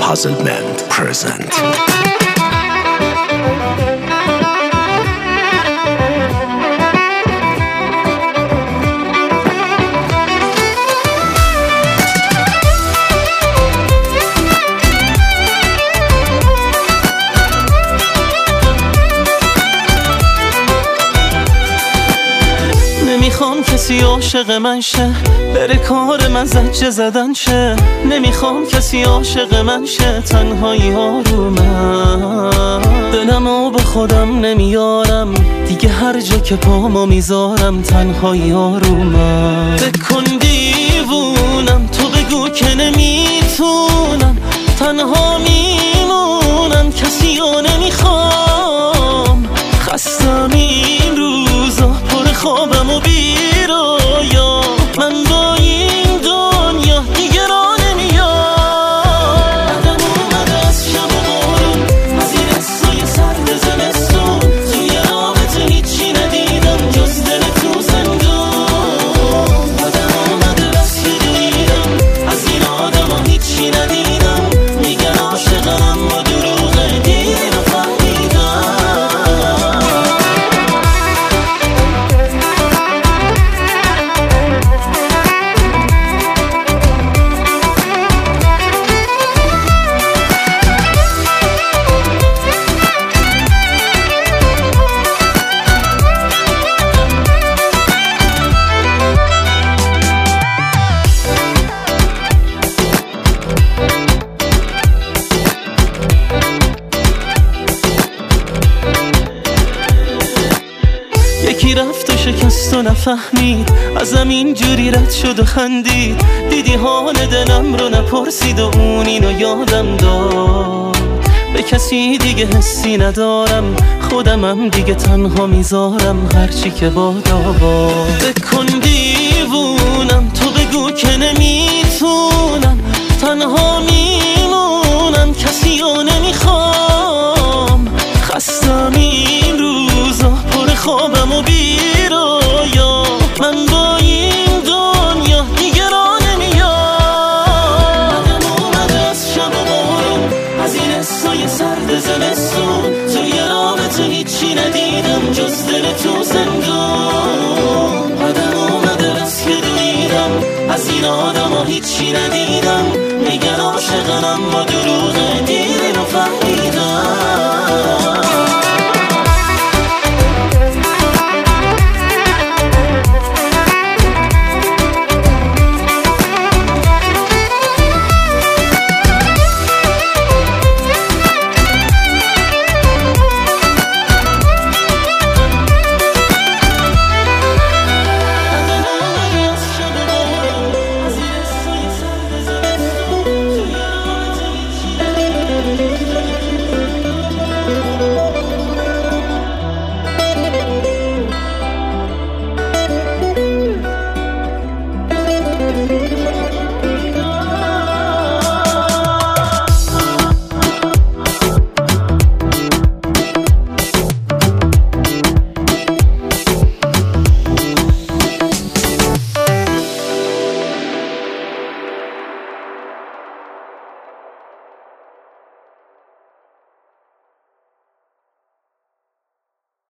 Puzzlement present. نمیخوام کسی عاشق من شه، بره کار من زجه زدن شه. نمیخوام کسی عاشق من شه، تنهایی ها رو من. دلمو با خودم نمیارم دیگه، هر جا که پامو میذارم تنهایی ها رو من. بکن دیوونم، تو بگو که نمیتونم، تنها میمونم، کسی ها نمیخوام. خستم این روزا، پر خوابم و بیرویا، من با این دنیا دیگه را نمیام. بعدم اومده از شب و بارون، از این حسای سرد زمستون، توی رابطه هیچی ندیدم جز دل تو زندون. بعدم اومده بس که دویدم از این آدم ها هیچی ندیدم، میگن عاشقم و دروغه، دیر فهمیدم. یکی رفت و شکست و نفهمید، ازم اینجوری رد شد و خندید. دیدی حال دلم رو نپرسید و اون اینو یادم داد. به کسی دیگه حسی ندارم، خودمم دیگه تنها میذارم، هرچی که بادا باد. بکن دیوونم، تو بگو که نمیتونم، تنها میمونم، کسی ها نمیخوام. خستم این روزا، پر خوابم و بیرویا، من با این دنیا دیگه را نمیام. بعدم اومده از شب و بارون، از این حسای سرد زمستون، توی رابطه هیچی ندیدم جز دل تو زندون. بعدم اومده بس که دویدم از این آدم ها هیچی ندیدم، میگن عاشقم با دروغ،